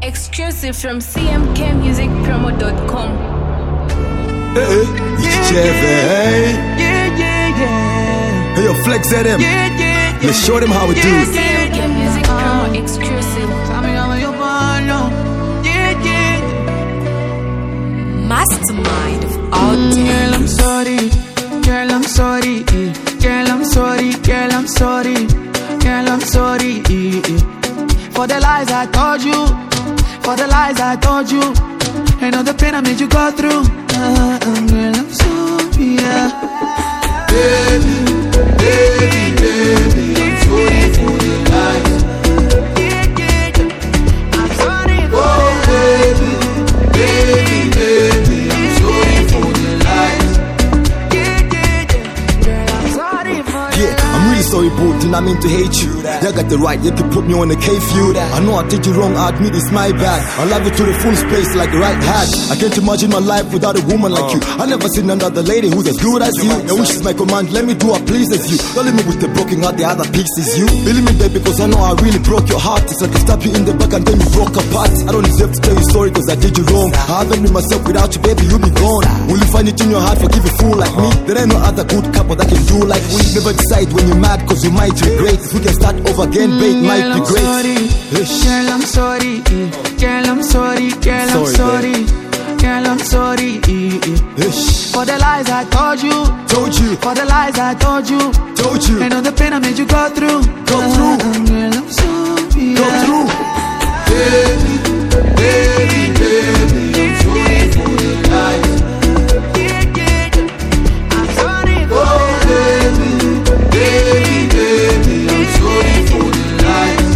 Exclusive from cmkmusicpromo.com. Hey, it's Chevy. Hey, yo, flex at them. Let's show them how we do it. CMK Music Promo exclusive. Mastermind of all day. Girl, I'm sorry. Girl, I'm sorry. Girl, I'm sorry. Girl, I'm sorry. Girl, I'm sorry. For the lies I told you. For the lies I told you. And all the pain I made you go through. Girl, I'm sorry. Baby, baby, baby, I'm sorry for the lies. I'm sorry for the baby, baby, I'm sorry for the lies. Girl, I'm sorry for the Yeah, I'm really sorry, bro. Did not mean to hate you. You got the right, you can put me on the K-feud. I know I did you wrong, I admit it's my bad. I love you to the full space like the right hat. I can't imagine my life without a woman like you. I never seen another lady who's as good as you. Your wish is my command, let me do what pleases you. Don't leave me with the broken heart, the other pieces you. Believe me, baby, because I know I really broke your heart. It's like I stab you in the back and then you broke apart. I don't deserve to tell you sorry because I did you wrong. I haven't been myself without you, baby, you be gone. Will you find it in your heart, forgive a fool like me? There ain't no other good couple that can do like we. Never decide when you're mad cause you might regret. If we can start over again, babe, might be great. Girl, I'm sorry. Girl, I'm sorry. Girl, I'm sorry. Girl, I'm sorry. For the lies I told you. For the lies I told you. And all the pain I made you go through. Girl, I'm sorry. Go through. Baby, baby, baby, I'm sorry for the lies. I'm sorry for the baby, baby, I'm sorry for the lies.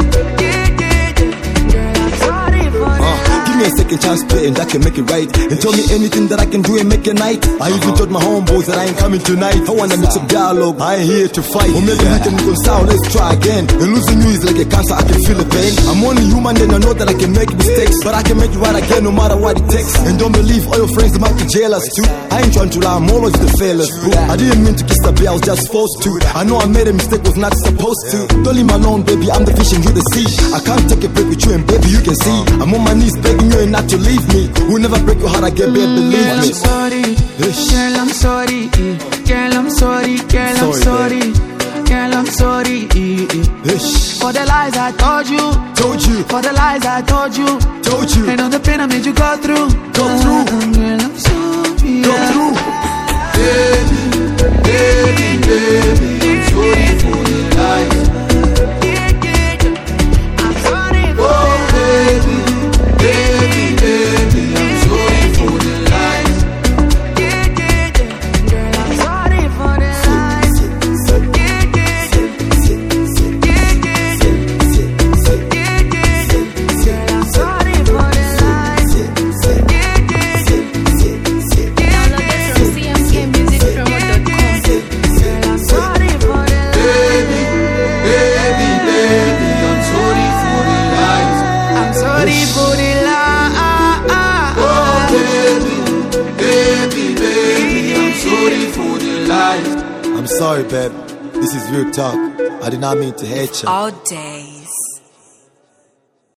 Girl, I'm sorry for the Give me a second chance, play, and I can make it right. And tell me anything that I can do and make it night. I even told my homeboys that I ain't coming tonight. I wanna mix up dialogue, I ain't here to fight. Or maybe we can go sound, let's try again. And losing you is like a cancer, I can feel the pain. I'm only human and I know that I can make mistakes, but I can make it right again no matter what it takes. And don't believe all your friends might be jealous too. I ain't trying to lie, I'm always the failures, bro. I didn't mean to kiss the bear, I was just forced to. I know I made a mistake, was not supposed to. Don't leave me alone, baby, I'm the fish and you the sea. I can't take a break with you and baby, you can see I'm on my knees begging you and not to leave me. We'll never break your heart again, babe, believe me. I'm sorry. Girl, I'm sorry. Girl, I'm sorry. Girl, I'm sorry. Girl, I'm sorry. For the lies I told you. For the lies I told you. And all the pain I made you go through. Go through. Girl, I'm sorry. Go through. Baby, baby, baby, I'm sorry for the lies. I'm sorry for the baby, baby, I'm sorry for the lies. Girl, I'm sorry for the lies. Girl, I'm sorry for the lies. Download it from cmkmusicpromo.com. Girl, I'm sorry for the baby, baby, baby, I'm sorry for the lies. I'm sorry for the lies. Oh, baby, baby, baby, I'm sorry for the lies. I'm sorry, babe. This is real talk. I did not mean to hate you. All day.